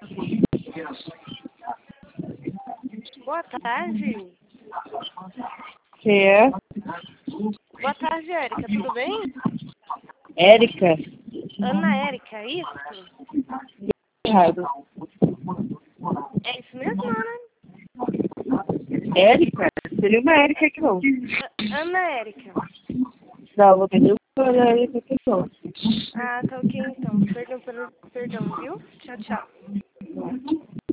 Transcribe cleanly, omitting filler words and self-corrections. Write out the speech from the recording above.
Boa tarde. Você é? Boa tarde, Érica. Tudo bem? Érica? Ana Érica, é isso? Errado. É isso mesmo, né? Érica? Seria uma Érica que não. Ana Érica. Não, vou pedir uma Érica que não. Ah, tá ok então. Perdão, viu? Tchau, tchau.